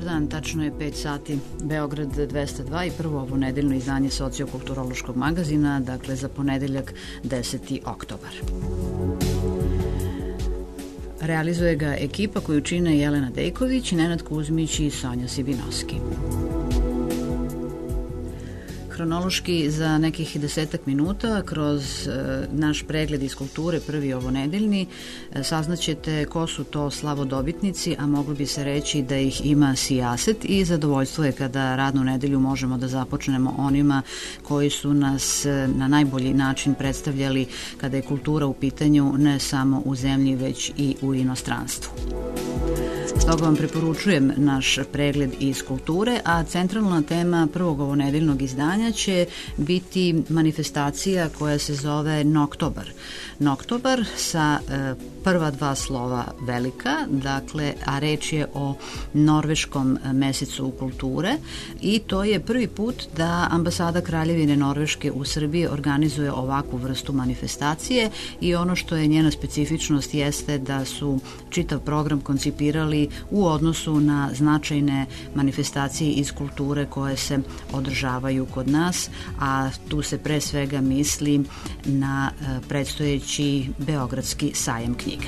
dan, tačno je 5 sati, Beograd 202 i prvo ovo nedeljno izdanje sociokulturološkog magazina, dakle za ponedeljak 10. oktobar. Realizuje ga ekipa koju čine Jelena Dejković, Nenad Kuzmić i Sonja Sibinoski. Hronološki za nekih 10 minuta kroz naš pregled iz kulture, prvi ovonedeljni, saznaćete ko su to slavodobitnici, a moglo bi se reći da ih ima sijaset i zadovoljstvo je kada radnu nedelju možemo da započnemo onima koji su nas na najbolji način predstavljali kada je kultura u pitanju ne samo u zemlji već i u inostranstvu. Stoga vam preporučujem naš pregled iz kulture, a centralna tema prvog ovonedeljnog izdanja će biti manifestacija koja se zove Noktobar. Noktobar sa prva dva slova velika, dakle, a reč je o norveškom mesecu kulture i to je prvi put da ambasada Kraljevine Norveške u Srbiji organizuje ovakvu vrstu manifestacije i ono što je njena specifičnost jeste da su čitav program koncipirali u odnosu na značajne manifestacije iz kulture koje se održavaju kod nas, a tu se pre svega misli na predstojeći Beogradski sajam knjiga.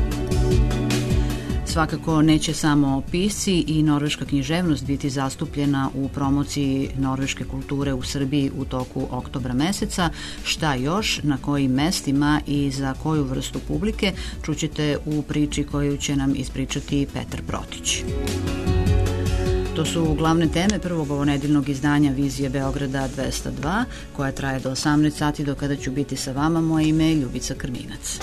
Svakako neće samo pisci i norveška književnost biti zastupljena u promociji norveške kulture u Srbiji u toku oktobra meseca. Šta još, na kojim mestima i za koju vrstu publike čućete u priči koju će nam ispričati Petar Protić. To su glavne teme prvog ovonedeljnog izdanja Vizije Beograda 202, koja traje do 18 sati, do kada ću biti sa vama. Moje ime je Ljubica Krminac.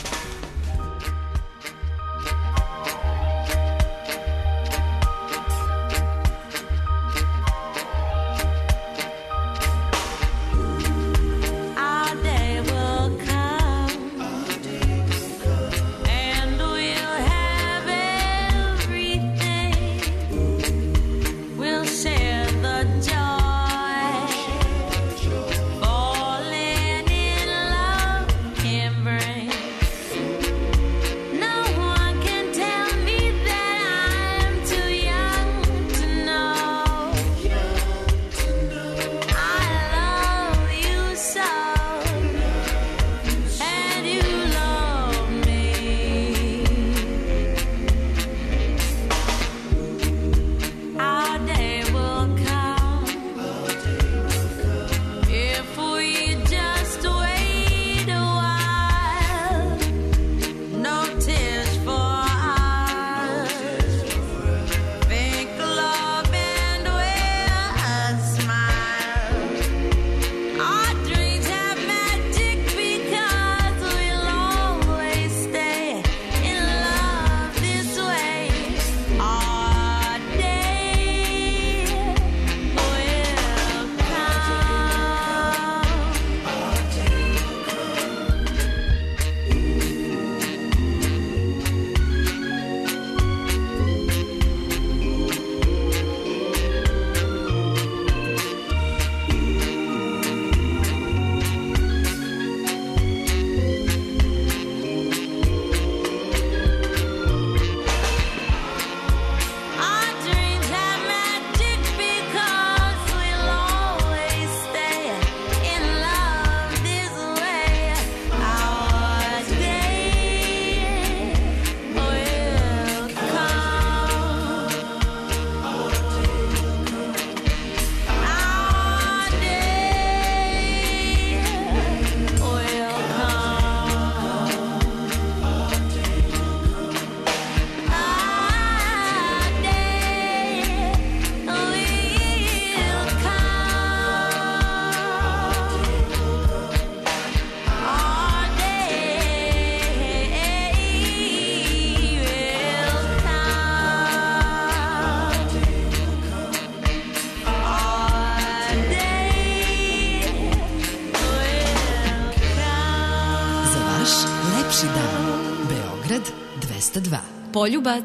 Beograd 202. Poljubac.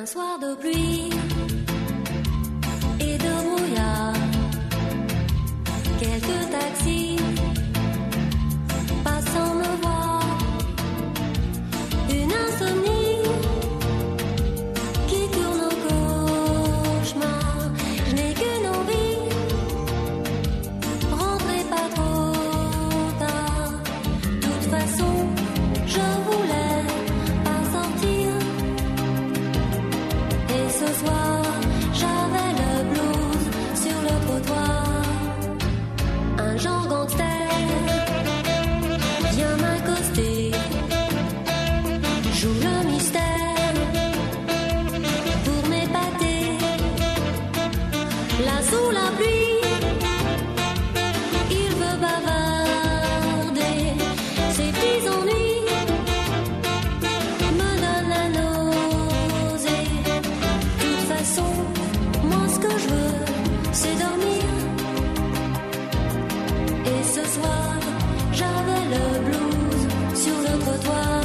Un soir de pluie et de brouillard, quelques taxis passant me voir, une insomnie qui tourne au cauchemar. Je n'ai qu'une envie, rentrez pas trop tard. De toute façon, je voulais pas sortir. Et ce soir, j'avais le blues sur le trottoir. Un genre gangster vient m'accoster, joue le mystère pour m'épater. Là sous la pluie, il veut bavarder. Ses petits ennuis me donnent la nausée. De toute façon, moi ce que je veux, c'est dormir. Et ce soir, j'avais le blues sur le trottoir.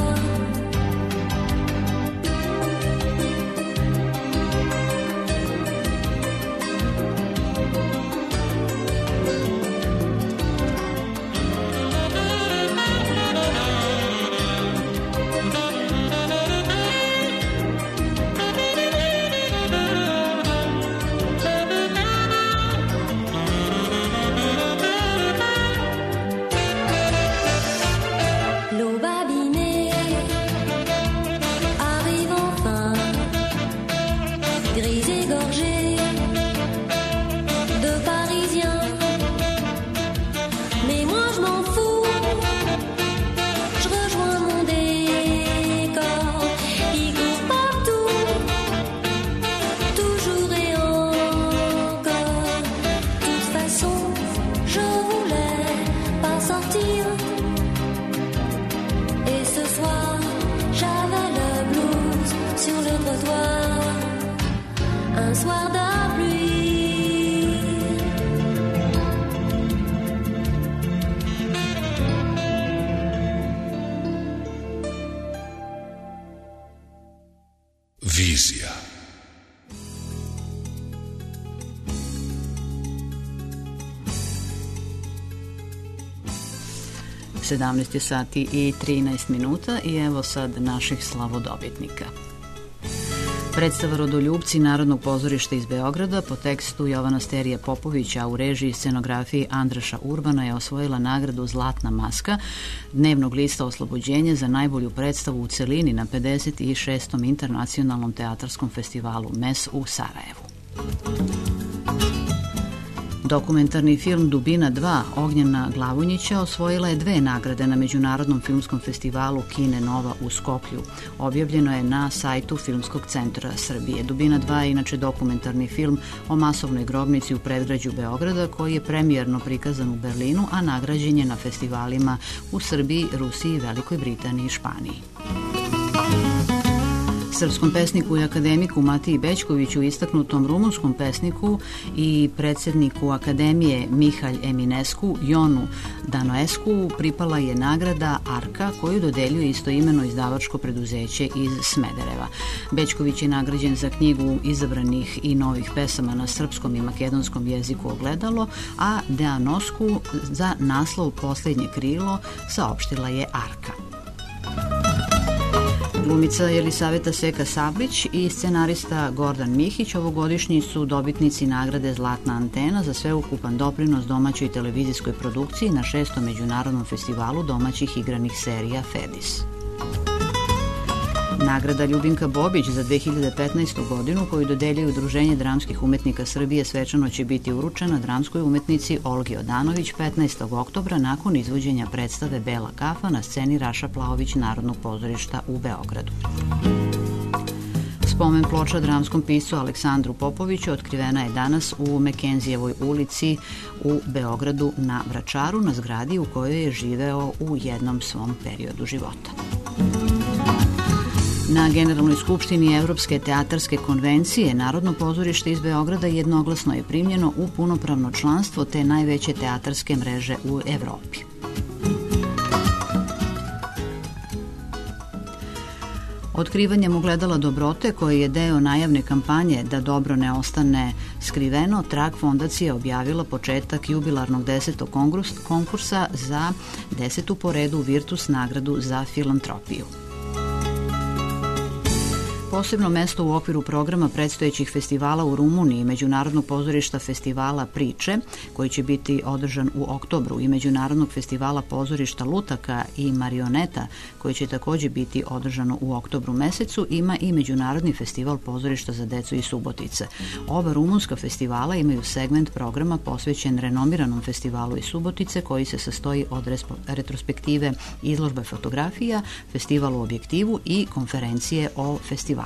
L'eau babinée arrive enfin, grise et gorgée de Parisiens. Mais moi je m'en fous, je rejoins mon décor. Il court partout, toujours et encore. De toute façon, je voulais pas sortir. Et ce soir, j'avais le blues sur le trottoir. Un soir de pluie. Vizija. Sedamnaest sati i 13 minuta i evo sad naših slavodobitnika. Predstava Rodoljubci Narodnog pozorišta iz Beograda po tekstu Jovana Sterije Popovića, a u režiji i scenografiji Andraša Urbana je osvojila nagradu Zlatna maska Dnevnog lista Oslobođenje za najbolju predstavu u celini na 56. internacionalnom teatarskom festivalu MES u Sarajevu. Dokumentarni film Dubina 2 Ognjena Glavunjića osvojila je 2 nagrade na Međunarodnom filmskom festivalu Kine Nova u Skoplju. Objavljeno je na sajtu Filmskog centra Srbije. Dubina 2 je inače dokumentarni film o masovnoj grobnici u predgrađu Beograda koji je premijerno prikazan u Berlinu, a nagrađen je na festivalima u Srbiji, Rusiji, Velikoj Britaniji i Španiji. Srpskom pesniku i akademiku Matiji Bećkoviću, istaknutom rumunskom pesniku i predsjedniku Akademije Mihalj Eminescu, Jonu Danoescu, pripala je nagrada Arka koju dodeljuje istoimeno izdavačko preduzeće iz Smedereva. Bećković je nagrađen za knjigu izabranih i novih pesama na srpskom i makedonskom jeziku Ogledalo, a Deanoscu za naslov Poslednje krilo saopštila je Arka. Glumica Jelisaveta Seka Sablić i scenarista Gordan Mihić ovogodišnji su dobitnici nagrade Zlatna antena za sveukupan doprinos domaćoj televizijskoj produkciji na 6. Međunarodnom festivalu domaćih igranih serija FEDIS. Nagrada Ljubinka Bobić za 2015. godinu koju dodeljuje Udruženje dramskih umetnika Srbije svečano će biti uručena dramskoj umetnici Olgi Odanović 15. oktobra nakon izvođenja predstave Bela kafa na sceni Raša Plaović Narodnog pozorišta u Beogradu. Spomen ploča dramskom piscu Aleksandru Popoviću otkrivena je danas u Mekenzijevoj ulici u Beogradu na Vračaru, na zgradi u kojoj je živeo u jednom svom periodu života. Na Generalnoj skupštini Evropske teatarske konvencije Narodno pozorište iz Beograda jednoglasno je primljeno u punopravno članstvo te najveće teatarske mreže u Evropi. Otkrivanjem ogledala dobrote, koji je deo najavne kampanje Da dobro ne ostane skriveno, Trag fondacija objavila početak jubilarnog 10. konkursa za 10. po redu Virtus nagradu za filantropiju. Posebno mesto u okviru programa predstojećih festivala u Rumuniji, Međunarodnog pozorišta festivala Priče, koji će biti održan u oktobru, i Međunarodnog festivala pozorišta Lutaka i Marioneta, koji će takođe biti održano u oktobru mesecu, ima i Međunarodni festival pozorišta za decu iz Subotice. Oba rumunska festivala imaju segment programa posvećen renomiranom festivalu iz Subotice, koji se sastoji od retrospektive izložbe fotografija, festival u objektivu i konferencije o festivalu.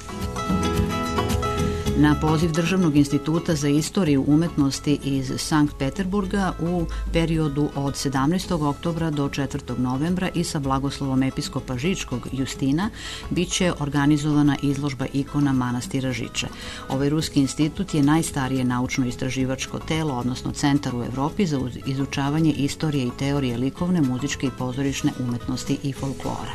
Na poziv Državnog instituta za istoriju umetnosti iz Sankt Peterburga u periodu od 17. oktobra do 4. novembra i sa blagoslovom episkopa Žičkog Justina biće organizovana izložba ikona manastira Žiče. Ovaj ruski institut je najstarije naučno-istraživačko telo, odnosno centar u Evropi za izučavanje istorije i teorije likovne, muzičke i pozorišne umetnosti i folklora.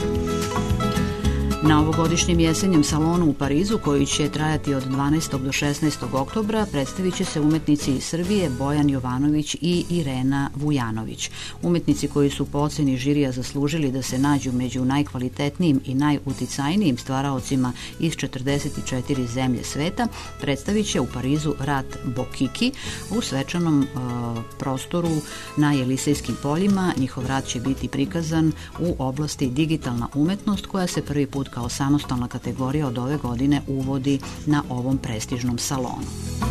Na ovogodišnjem jesenjem salonu u Parizu, koji će trajati od 12. do 16. oktobra, predstavit će se umetnici iz Srbije Bojan Jovanović i Irena Vujanović. Umetnici koji su po oceni žirija zaslužili da se nađu među najkvalitetnijim i najuticajnijim stvaraocima iz 44 zemlje sveta, predstavit će u Parizu rad Bokiki u svečanom prostoru na Jelisejskim poljima. Njihov rad će biti prikazan u oblasti digitalna umetnost, koja se prvi put kao samostalna kategorija od ove godine uvodi na ovom prestižnom salonu.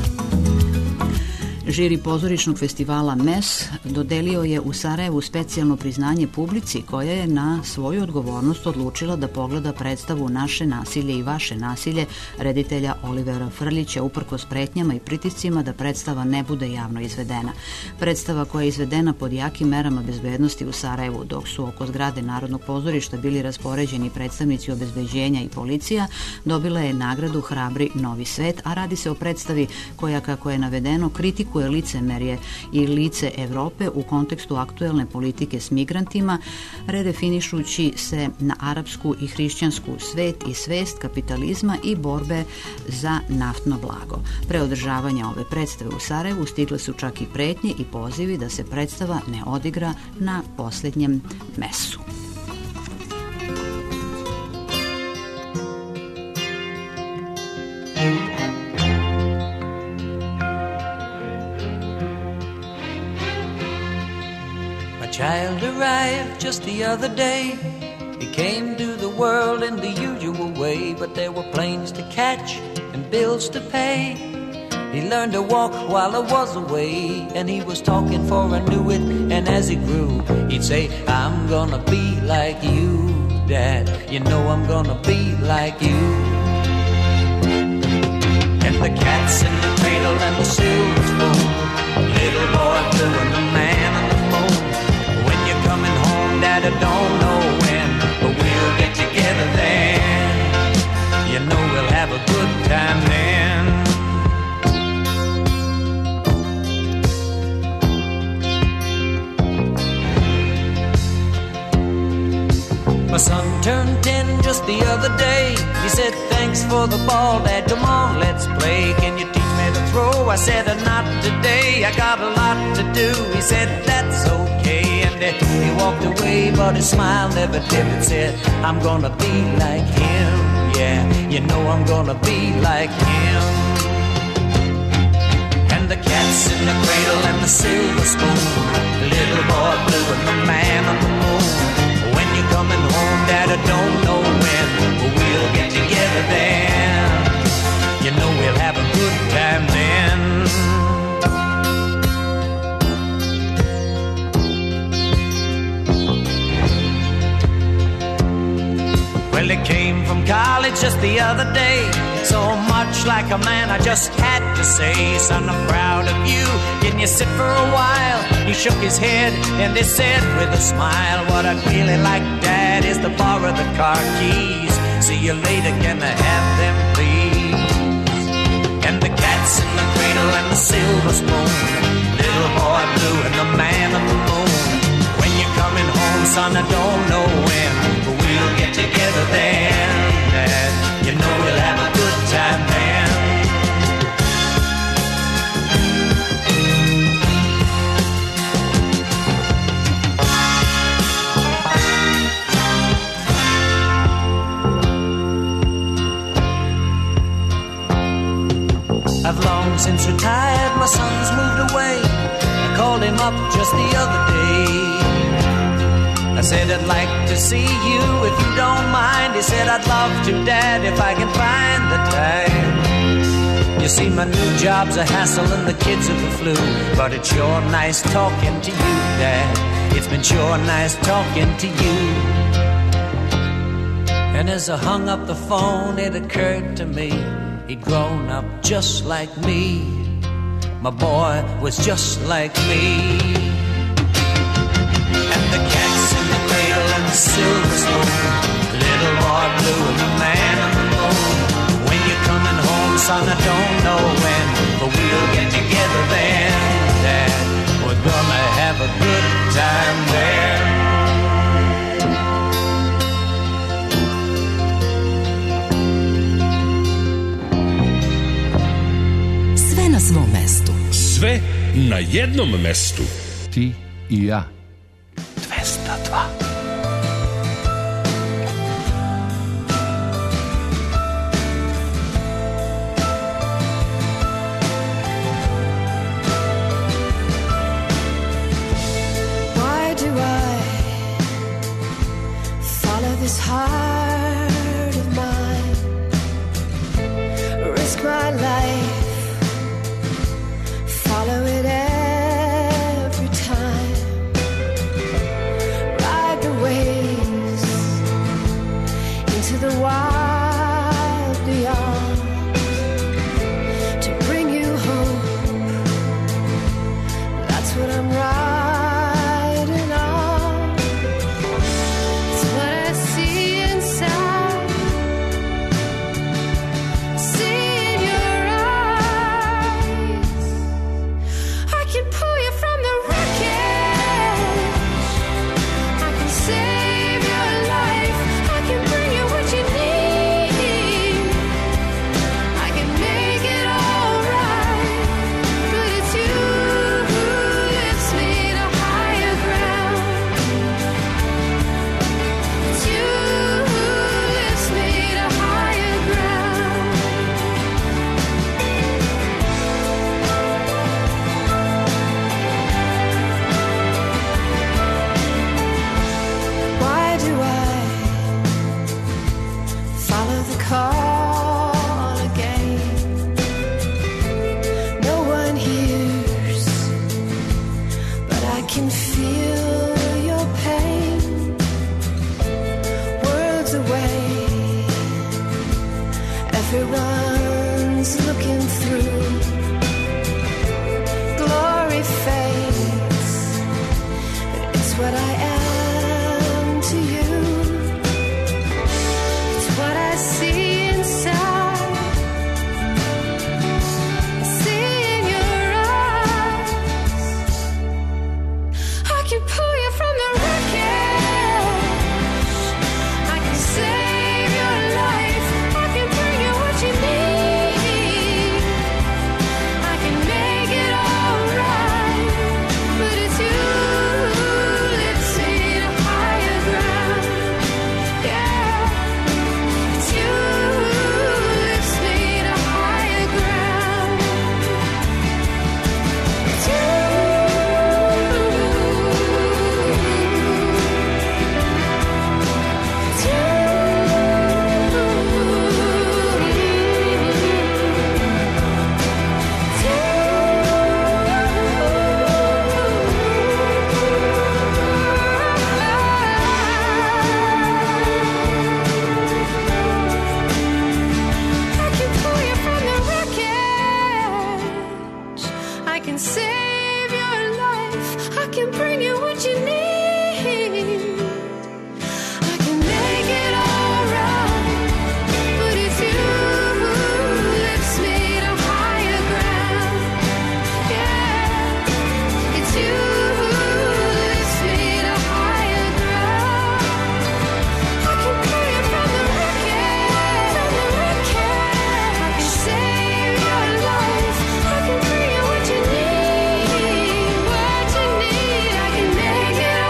Žiri pozorišnog festivala MES dodelio je u Sarajevu specijalno priznanje publici, koja je na svoju odgovornost odlučila da pogleda predstavu Naše nasilje i vaše nasilje reditelja Olivera Frljića, uprkos pretnjama i pritiscima da predstava ne bude javno izvedena. Predstava, koja je izvedena pod jakim merama bezbednosti u Sarajevu, dok su oko zgrade Narodnog pozorišta bili raspoređeni predstavnici obezbeđenja i policija, dobila je nagradu Hrabri Novi svet, a radi se o predstavi koja, kako je navedeno, kritikuje licemerje i lice Evrope u kontekstu aktuelne politike s migrantima, redefinišući se na arapsku i hrišćansku svet i svest kapitalizma i borbe za naftno blago. Pre održavanja ove predstave u Sarajevu stigle su čak i pretnje i pozivi da se predstava ne odigra na posljednjem mesu. Child arrived just the other day. He came to the world in the usual way, but there were planes to catch and bills to pay. He learned to walk while I was away, and he was talking for I knew it, and as he grew, he'd say, I'm gonna be like you, Dad, you know I'm gonna be like you. And the cat's in the cradle and the silver spoon, little boy blue and the man on the moon. Coming home, Dad, I don't know when, but we'll get together then. You know we'll have a good time then. My son turned 10 just the other day. He said, thanks for the ball, Dad, come on, let's play. Can you teach me to throw? I said, not today, I got a lot to do. He said, that's okay. He walked away, but his smile never dimmed. Said, I'm gonna be like him. Yeah, you know I'm gonna be like him. And the cat's in the cradle and the silver spoon, the little boy blue and the man on the moon. When you're coming home, Dad, I don't know when, but we'll get together then. You know we'll have a good time then. Well, he came from college just the other day, so much like a man I just had to say, son, I'm proud of you, can you sit for a while? He shook his head and he said with a smile, what I'd really like, Dad, is to borrow the car keys. See you later, can I have them, please? And the cat's in the cradle and the silver spoon, little boy blue and the man on the moon. When you're coming home, son, I don't know when, but we'll get together then. him up just the other day. I said I'd like to see you if you don't mind. He said I'd love to, Dad, if I can find the time. You see, my new job's a hassle and the kids are the flu, but it's sure nice talking to you, Dad. It's been sure nice talking to you. And as I hung up the phone, it occurred to me he'd grown up just like me. My boy was just like me. And the cat's in the cradle and the silver spoon, little boy blue and the man on the moon. When you're coming home, son, I don't know when, but we'll get together then, Dad. We're gonna have a good time there. Sve na svom mestu. Sve na jednom mestu. Ti i ja. 202. This heart of mine, risk my life, follow it every time, ride the waves into the wild beyond, to bring you hope, that's what I'm riding on. Everyone's looking through. Glory fades, but it's what I am to you. It's what I see inside. I see in your eyes. I can pull you from the wreckage. I can save your life. I can bring you what you need. I can make it alright. But it's you who lifts me to higher ground. Yeah, it's you who lifts me to higher ground. It's you. It's you. I can pull you from the wreckage. I can save your life. I can bring you what you need. I can make it alright. But it's you who lifts me to higher ground. Yeah, it's you who lifts me to higher ground. I can pull you from the wreckage. I can save your life. I can bring you what you need. What you need. I can make it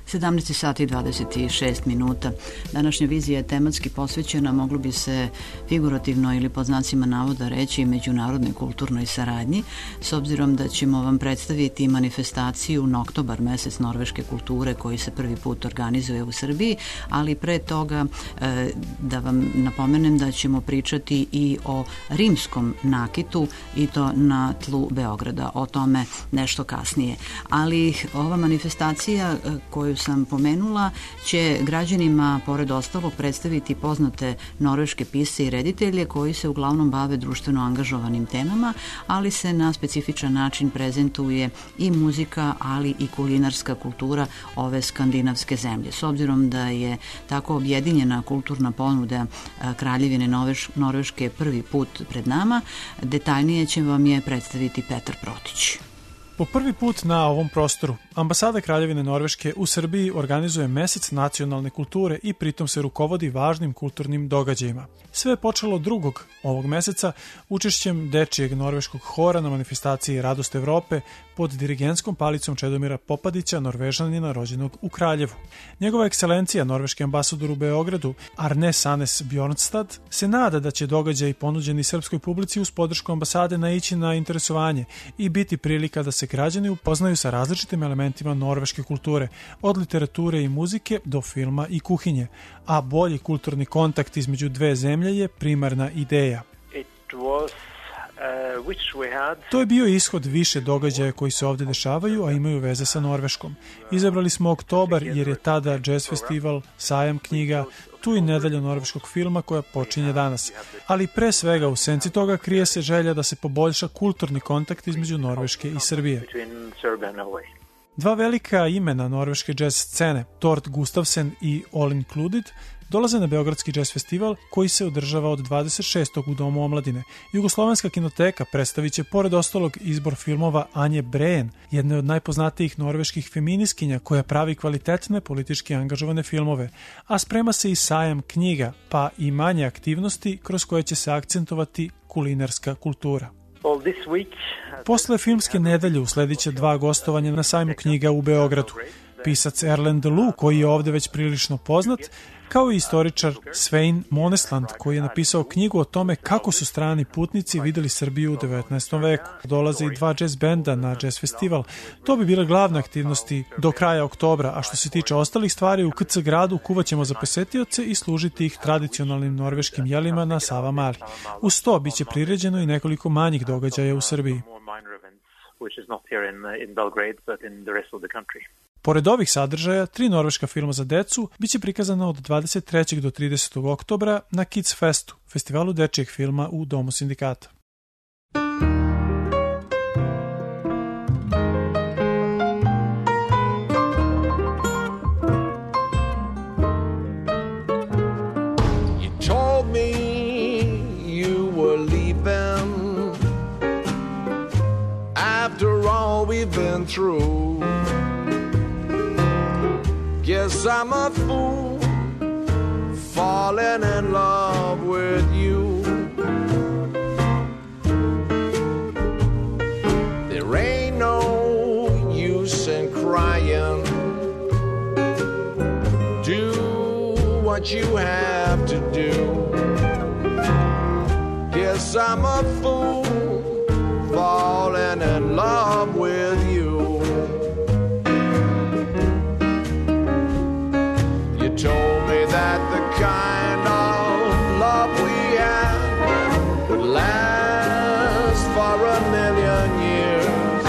17 sati i 26 minuta. Današnja vizija je tematski posvećena, moglo bi se figurativno ili pod znacima navoda reći, međunarodnoj kulturnoj saradnji, s obzirom da ćemo vam predstaviti manifestaciju Noktobar, mesec norveške kulture, koji se prvi put organizuje u Srbiji, ali pre toga da vam napomenem da ćemo pričati i o rimskom nakitu, i to na tlu Beograda. O tome nešto kasnije. Ali ova manifestacija koju sam pomenula će građanima, pored ostalog, predstaviti poznate norveške pisce i reditelje koji se uglavnom bave društveno angažovanim temama, ali se na specifičan način prezentuje i muzika, ali i kulinarska kultura ove skandinavske zemlje. S obzirom da je tako objedinjena kulturna ponuda Kraljevine Norveške prvi put pred nama, detaljnije će vam je predstaviti Petar Protić. Po prvi put na ovom prostoru Ambasada Kraljevine Norveške u Srbiji organizuje mesec nacionalne kulture i pritom se rukovodi važnim kulturnim događajima. Sve je počelo 2. ovog meseca učešćem dečijeg norveškog hora na manifestaciji Radost Evrope pod dirigentskom palicom Čedomira Popadića, Norvežanina rođenog u Kraljevu. Njegova ekscelencija, norveški ambasador u Beogradu, Arne Sanes Bjornstad, se nada da će događaj ponuđeni srpskoj publici uz podršku ambasade naići na interesovanje i biti prilika da se građani upoznaju sa različitim elementima norveške kulture, od literature i muzike do filma i kuhinje, a bolji kulturni kontakt između dve zemlje je primarna ideja. To je bio ishod više događaja koji se ovdje dešavaju, a imaju veze sa Norveškom. Izabrali smo oktobar jer je tada jazz festival, sajam knjiga, tu i nedelja norveškog filma koja počinje danas. Ali pre svega u senci toga krije se želja da se poboljša kulturni kontakt između Norveške i Srbije. Dva velika imena norveške jazz scene, Tord Gustavsen i All Included, dolaze na Beogradski jazz festival koji se održava od 26. u Domu omladine. Jugoslovenska kinoteka predstavit će pored ostalog izbor filmova Anje Breen, jedne od najpoznatijih norveških feminiskinja koja pravi kvalitetne politički angažovane filmove, a sprema se i sajam knjiga, pa i manje aktivnosti kroz koje će se akcentovati kulinarska kultura. Posle filmske nedelje usledit će 2 gostovanja na sajmu knjiga u Beogradu. Pisac Erlend Lu, koji je ovde već prilično poznat, kao i istoričar Svein Monesland, koji je napisao knjigu o tome kako su strani putnici videli Srbiju u 19. veku. Dolaze i 2 jazz benda na jazz festival. To bi bile glavne aktivnosti do kraja oktobra, a što se tiče ostalih stvari, u KC gradu kuvaćemo za posetioce i služiti ih tradicionalnim norveškim jelima na Savamali. Uz to biće priređeno i nekoliko manjih događaja u Srbiji. Pored ovih sadržaja, 3 norveška filma za decu biće prikazana od 23. do 30. oktobra na Kids Festu, festivalu dečijeg filma u Domu sindikata. You told me you were leaving after all we've been through. Guess I'm a fool falling in love with you. There ain't no use in crying. Do what you have to do. Guess I'm a fool falling in love with you. Told me that the kind of love we had would last for 1,000,000 years.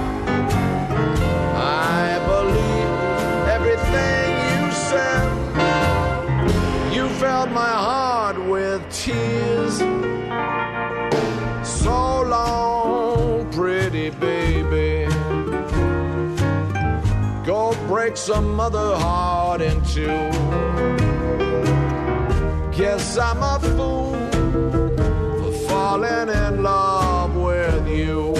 I believe everything you said. You filled my heart with tears. So long, pretty baby. Go break some other heart in two. Guess I'm a fool for falling in love with you.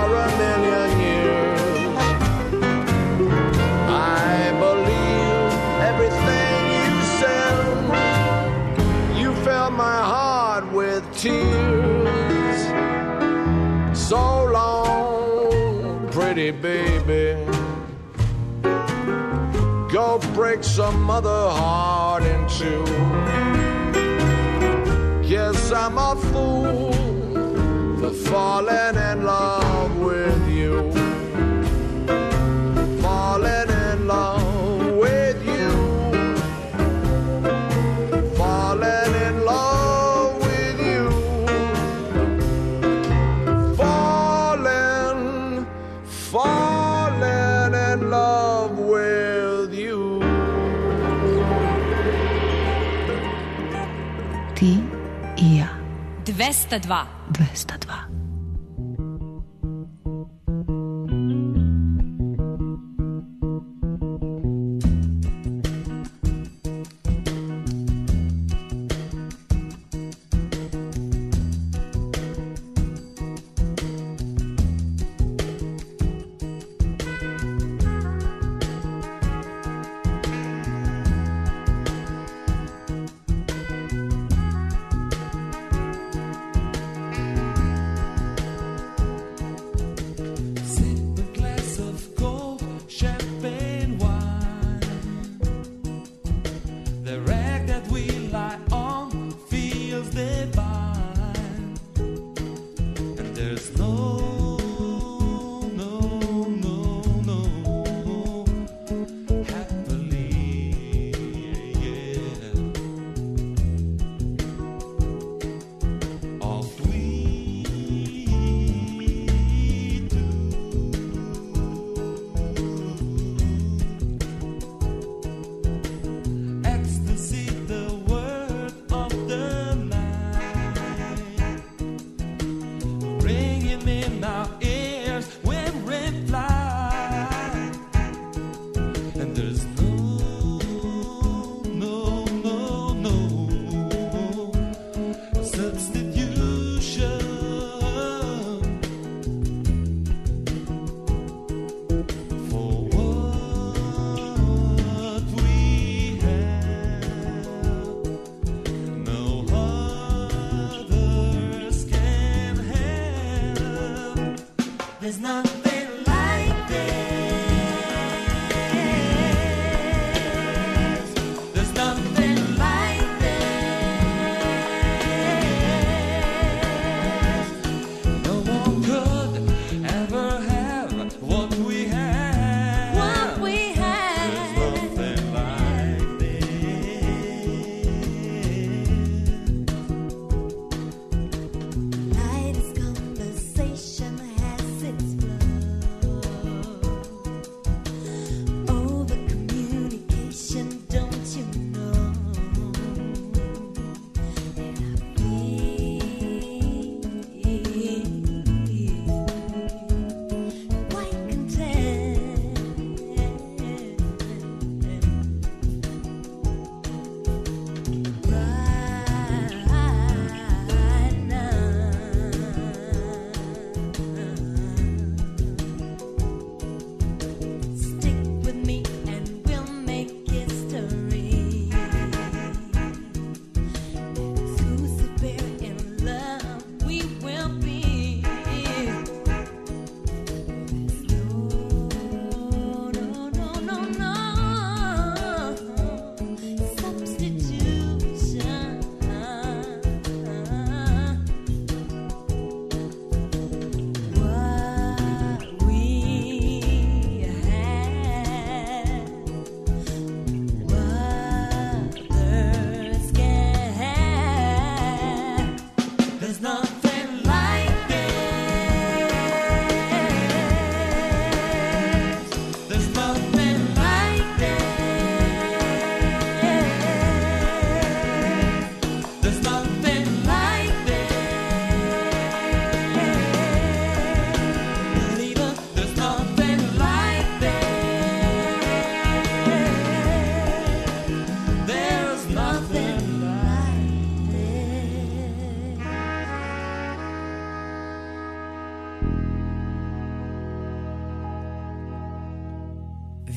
a million years. I believe everything you said. You filled my heart with tears. So long, pretty baby. Go break some other heart in two. Guess I'm a fool for falling in love with you. Falling in love with you. Falling in love with you. Falling in love with you. Ti i ja. 202. 202.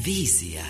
Vizija.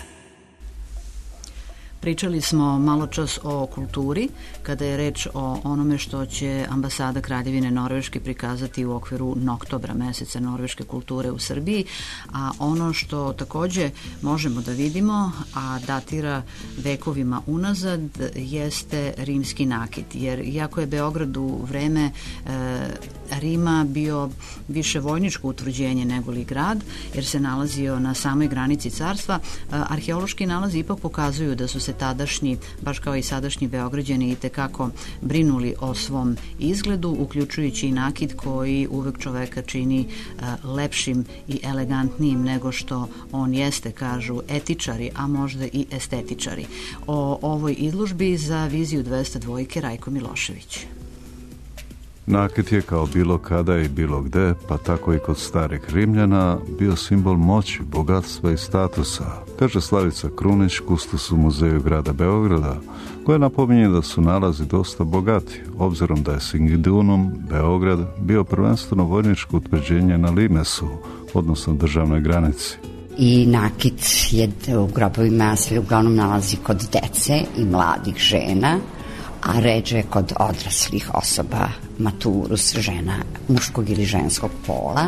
Pričali smo malo čas o kulturi, kada je reč o onome što će ambasada Kraljevine Norveške prikazati u okviru Noktobra, meseca norveške kulture u Srbiji, a ono što takođe možemo da vidimo, a datira vekovima unazad, jeste rimski nakit, jer iako je Beograd u vreme Rima bio više vojničko utvrđenje nego li grad, jer se nalazio na samoj granici carstva, arheološki nalazi ipak pokazuju da su se tadašnji, baš kao i sadašnji Beograđani, i tekako brinuli o svom izgledu, uključujući i nakit koji uvek čoveka čini lepšim i elegantnijim nego što on jeste, kažu etičari, a možda i estetičari. O ovoj izložbi za Viziju 202 Rajko Milošević. Nakit je kao bilo kada i bilo gde, pa tako i kod starih Rimljana, bio simbol moći, bogatstva i statusa, kaže Slavica Krunić, kustos u muzeju grada Beograda, koja napominje da su nalazi dosta bogati, obzirom da je Singidunum, Beograd, bio prvenstveno vojničko utvrđenje na Limesu, odnosno državnoj granici. I nakit je u grobovima se uglavnom nalazi kod dece i mladih žena, a ređe kod odraslih osoba, maturus, žena muškog ili ženskog pola.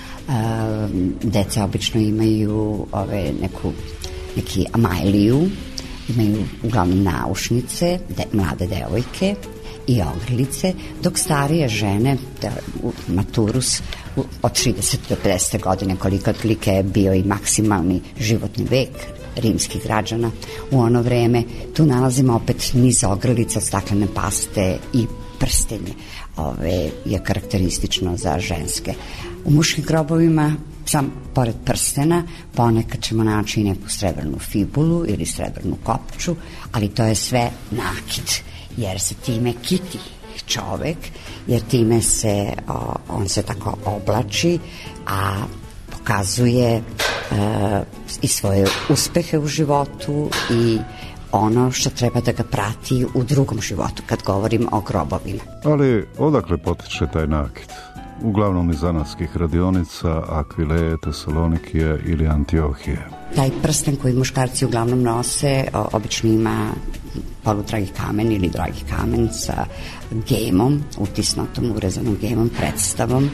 Deca obično imaju neki amajliju, imaju uglavnom naušnice, mlade devojke i ogrlice, dok starije žene, maturus, od 30 do 50 godine, koliko otprilike je bio i maksimalni životni vek rimskih građana u ono vreme. Tu nalazimo opet niz ogrlica, staklene paste i prstenje. Je karakteristično za ženske. U muškim grobovima, sam pored prstena, ponekad ćemo naći i neku srebrnu fibulu ili srebrnu kopču, ali to je sve nakit, jer se time kiti čovek, jer time on se tako oblači, a pokazuje i svoje uspehe u životu i ono što treba da ga prati u drugom životu, kad govorim o grobovima. Ali odakle potiče taj nakit? Uglavnom iz zanatskih radionica, Akvileje, Tesalonikije ili Antiohije. Taj prsten koji muškarci uglavnom nose obično ima poludragi kamen ili dragi kamen sa gemom, utisnutom, urezanom gemom, predstavom,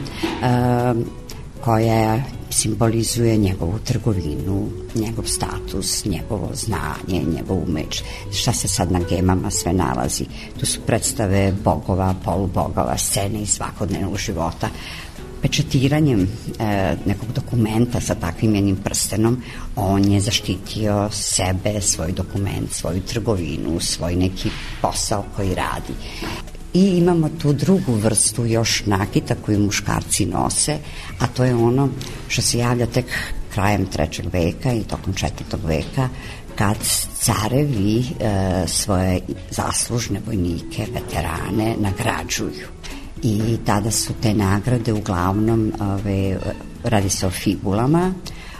koja simbolizuje njegovu trgovinu, njegov status, njegovo znanje, njegov umeč. Šta se sad na gemama sve nalazi? Tu su predstave bogova, polubogova, scene iz svakodnevnog života. Pečatiranjem nekog dokumenta sa takvim jednim prstenom, on je zaštitio sebe, svoj dokument, svoju trgovinu, svoj neki posao koji radi. I imamo tu drugu vrstu još nakita koju muškarci nose, a to je ono što se javlja tek krajem 3. veka i tokom 4. veka, kad carevi svoje zaslužne vojnike, veterane nagrađuju. I tada su te nagrade uglavnom, radi se o fibulama,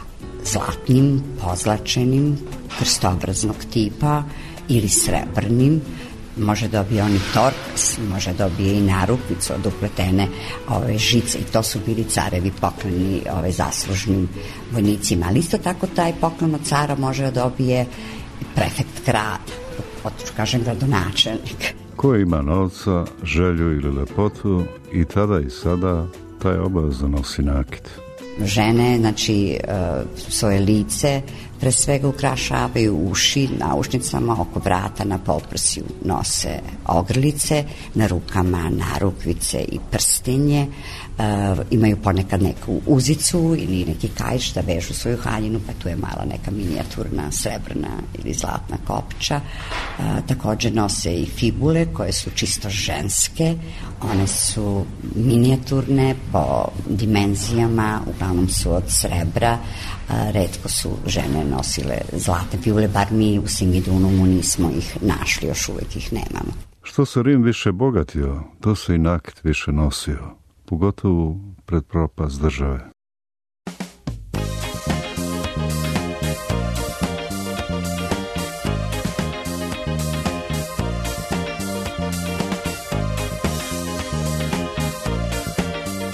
zlatnim, pozlačenim, krstobraznog tipa ili srebrnim. Može dobije on i torks, može dobije i narukvicu od upletene žice, i to su bili carevi pokloni zaslužnim vojnicima. Ali isto tako taj poklon od cara može da dobije prefekt grada, kažem gradonačelnik. Ko ima novca, želju ili lepotu, i tada i sada taj obavezno nosi nakit. Žene, znači, svoje lice pre svega ukrašavaju uši naušnicama, oko vrata, na poprsju nose ogrlice, na rukama narukvice i prstenje, imaju ponekad neku uzicu ili neki kaiš da vežu svoju haljinu, pa tu je mala neka minijaturna srebrna ili zlatna kopča. Takođe nose i fibule koje su čisto ženske, one su minijaturne po dimenzijama, uglavnom su od srebra, retko su žene nosile zlatne fibule, bar mi u Singidunumu nismo ih našli, još uvek ih nemamo. Što se Rim više bogatio, to se i nakit više nosio, pogotovo pred propast države.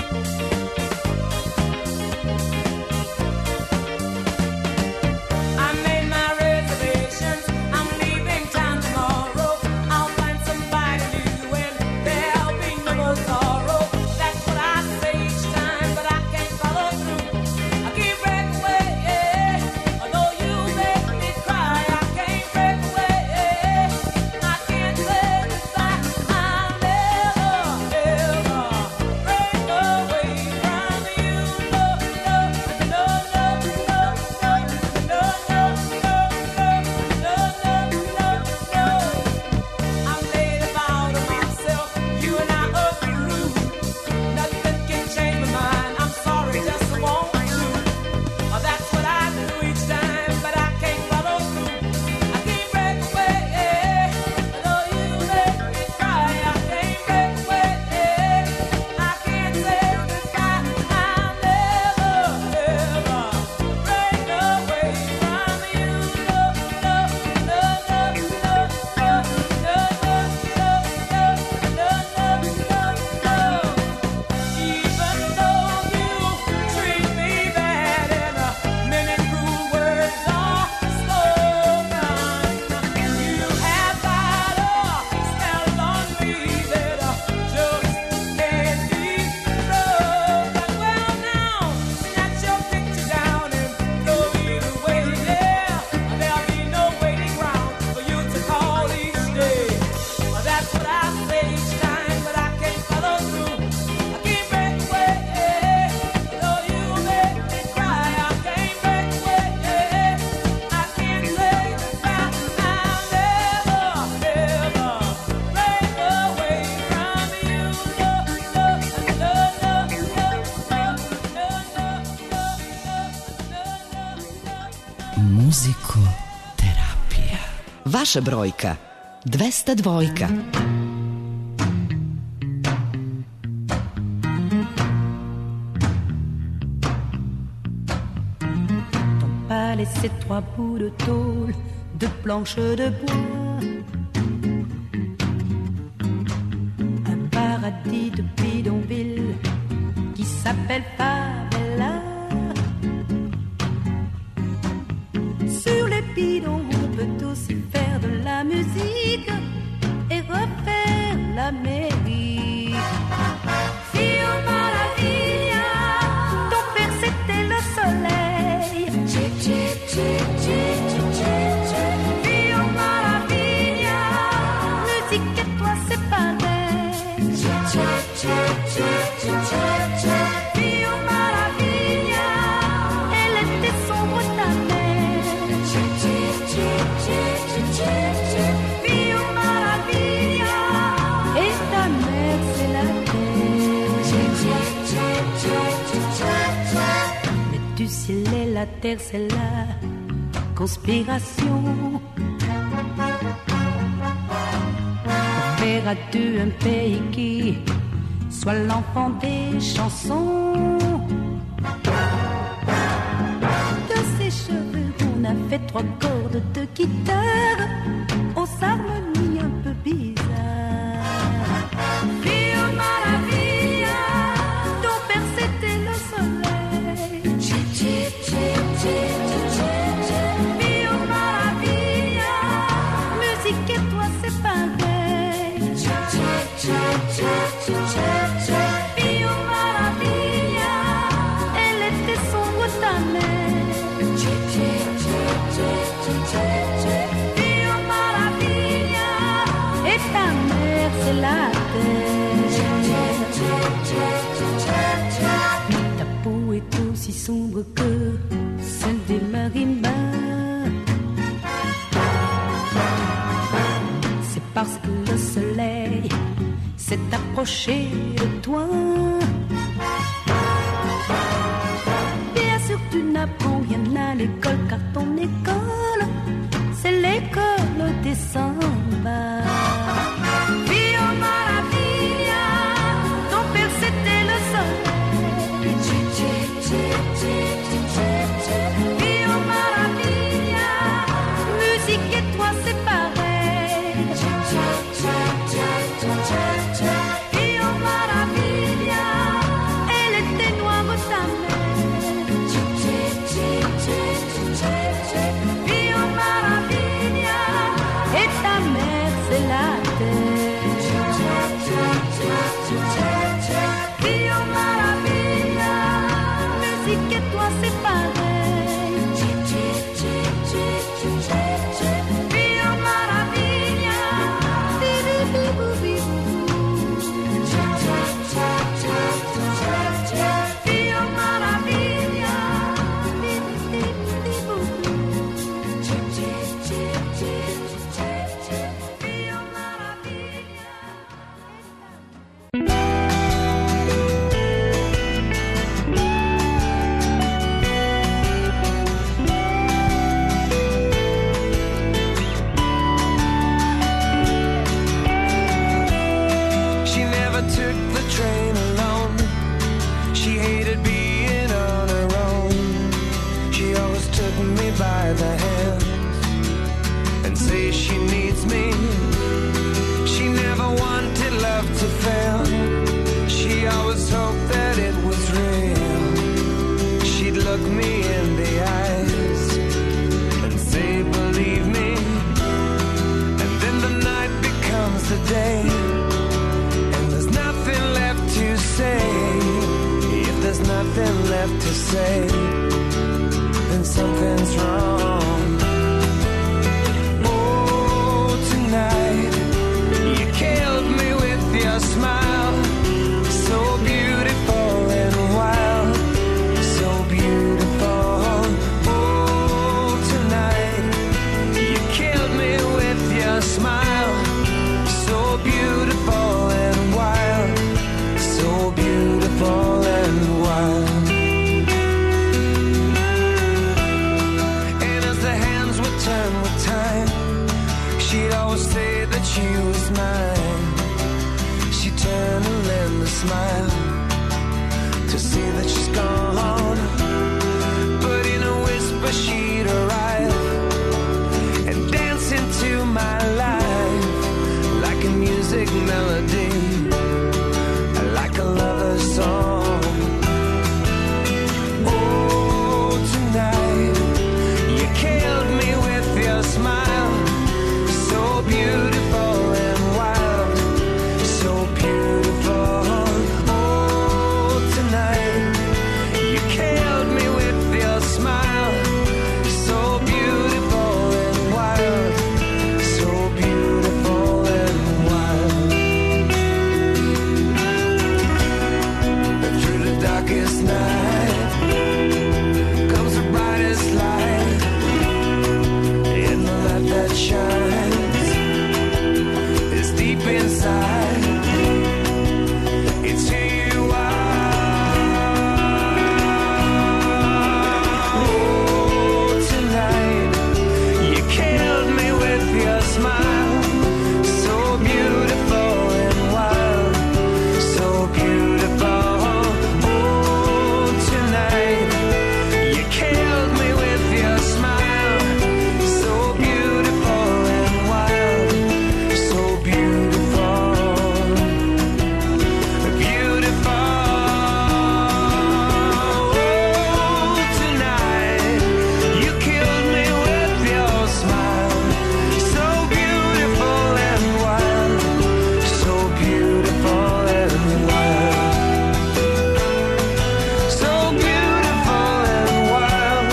I Muzikoterapija. Vaša brojka 202. Laissez trois bouts de tôle, de planches de bois, un paradis de bidonville qui s'appelle Favela. Sur les bidons, on peut aussi faire de la musique et refaire l'Amérique. Fio Maravilla, ton père c'était le soleil. Fio Maravilla, musique et toi c'est pareil. Fio Maravilla, elle était sombre ta mère. Fio Maravilla, et ta mère c'est la terre. Mais du ciel et la terre c'est la conspiration pour faire à deux un pays qui soit l'enfant des chansons. De ses cheveux on a fait trois cordes de guitare aux harmonies un peu bizarres. Fio Maravilla, ton père c'était le soleil. Fio Maravilla, musique et toi c'est pareil. Fio Maravilla, elle était sombre ta mère. Fio Maravilla, et ta mère c'est la terre. Ta peau est aussi sombre que celle des marimbas. C'est parce que le soleil s'est approché de toi. Bien sûr tu n'apprends rien à l'école car ton école c'est l'école des sambas. Fio Maravilla, ton père c'était le soleil. Fio Maravilla, musique et toi c'est pareil. Fio Maravilla, elle était noire ta mère. Fio Maravilla, et ta mère c'est la terre. Fio Maravilla, musique et toi c'est pareil. Fio Maravilla, Fio Maravilla, Fio She never took the train alone. She hated being on her own. She always took me by the hand and say she needs me. She never wanted love to fail. She always hoped that it was real. She'd look me in the eyes and say, believe me. And then the night becomes the day. Nothing left to say. If there's nothing left to say, then something's wrong. Oh, tonight you killed me with your smile, so beautiful and wild, so beautiful mine. She turned and lent a smile to see that she's gone. But in a whisper she'd arrive and dance into my life like a music melody, like a lover's song. Oh, tonight you killed me with your smile, so beautiful and wild, so beautiful. Oh, tonight you killed me with your smile, so beautiful and wild, so beautiful and wild. Through the darkest night comes the brightest light, and the light that shines is deep inside. It's who you are. Oh, tonight you killed me with your smile, so beautiful and wild, so beautiful. Oh, tonight you killed me with your smile, so beautiful and wild, so beautiful, beautiful. Oh, tonight you killed me with your smile, so beautiful and wild, so beautiful and wild, so beautiful and wild,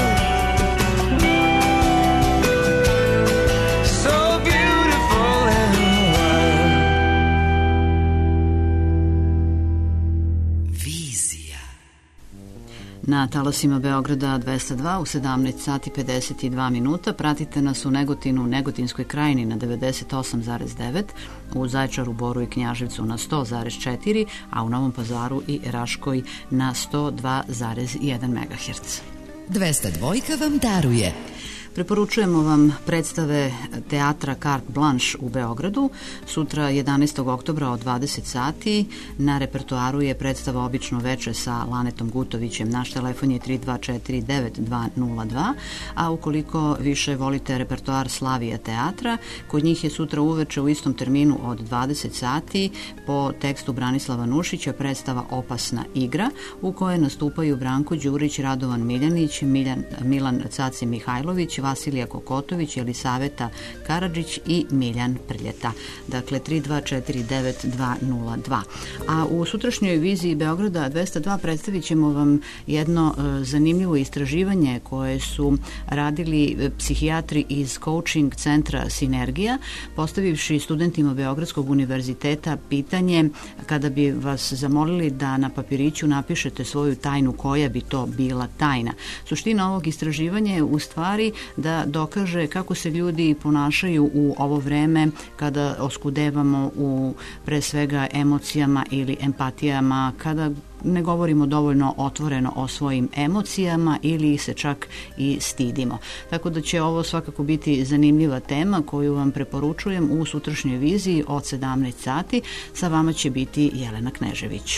so beautiful and wild. Vizija. Na talasima Beograda 202 u 17 sati 52 minuta. Pratite nas u Negotinu, u Negotinskoj krajini na 98,9, u Zaječaru, Boru i Knjaževcu na 100,4, a u Novom Pazaru i Raškoj na 102,1 MHz. 202 vam daruje. Preporučujemo vam predstave teatra Carte Blanche u Beogradu. Sutra 11. oktobra od 20 sati na repertoaru je predstava Obično veče sa Lanetom Gutovićem. Naš telefon je 3249202, a ukoliko više volite repertoar Slavija teatra, kod njih je sutra uveče u istom terminu od 20 sati po tekstu Branislava Nušića predstava Opasna igra, u kojoj nastupaju Branko Đurić, Radovan Miljanić, Milan Caci Mihajlović, Vasilija Kokotović, Jelisaveta Karadžić i Miljan Prljeta. Dakle, 3249202. A u sutrašnjoj viziji Beograda 202 predstavit ćemo vam jedno zanimljivo istraživanje koje su radili psihijatri iz coaching centra Sinergija, postavivši studentima Beogradskog univerziteta pitanje kada bi vas zamolili da na papiriću napišete svoju tajnu, koja bi to bila tajna. Suština ovog istraživanja je u stvari da dokaže kako se ljudi ponašaju u ovo vreme kada oskudevamo u pre svega emocijama ili empatijama, kada ne govorimo dovoljno otvoreno o svojim emocijama ili se čak i stidimo. Tako da će ovo svakako biti zanimljiva tema koju vam preporučujem u sutrašnjoj viziji od 17 sati. Sa vama će biti Jelena Knežević.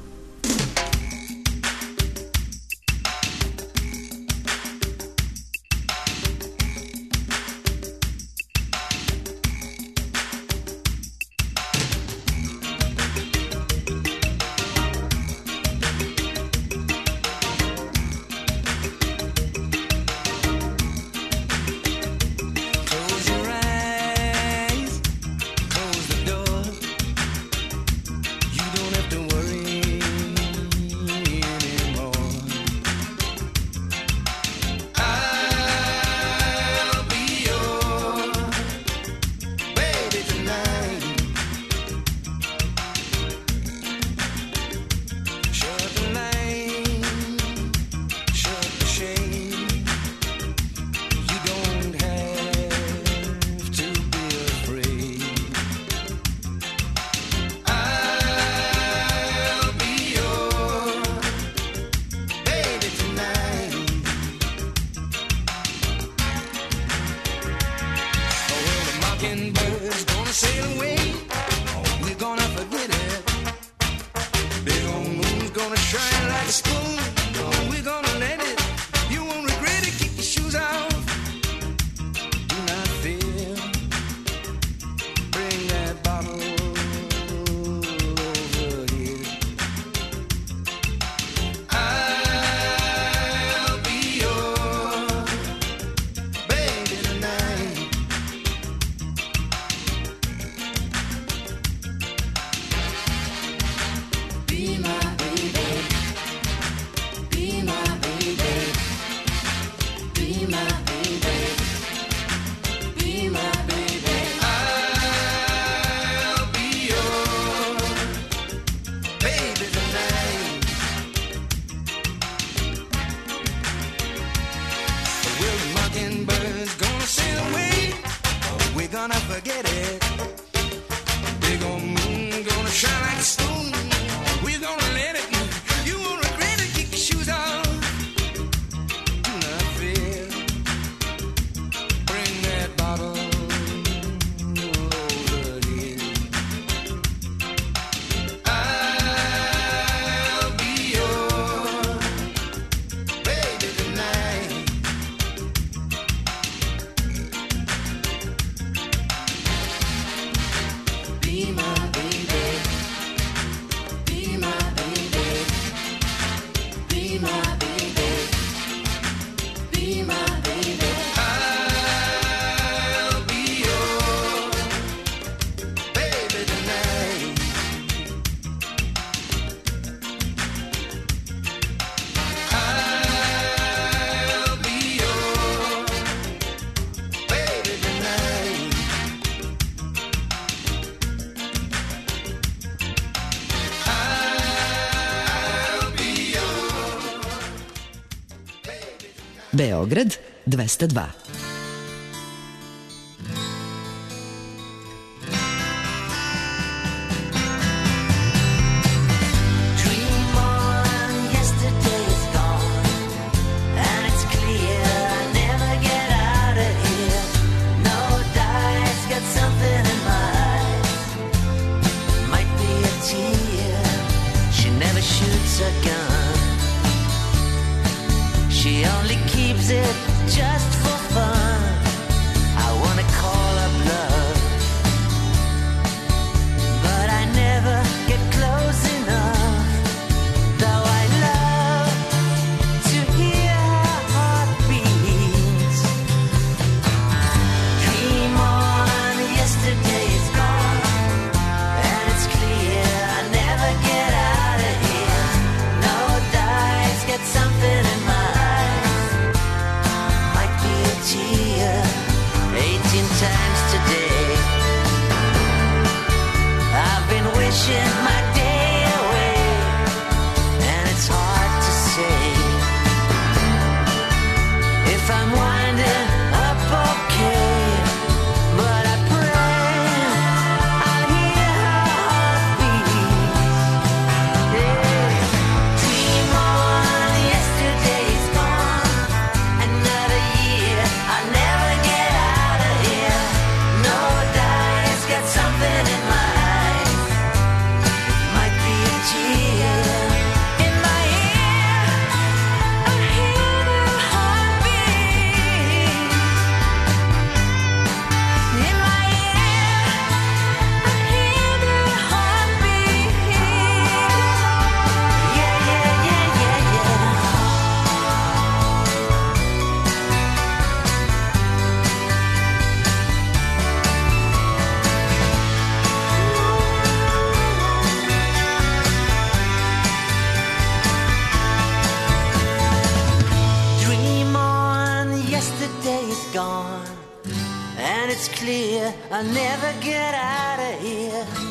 Close your eyes, close the door. You don't have to worry Beograd 202. Gone, and it's clear I'll never get out of here.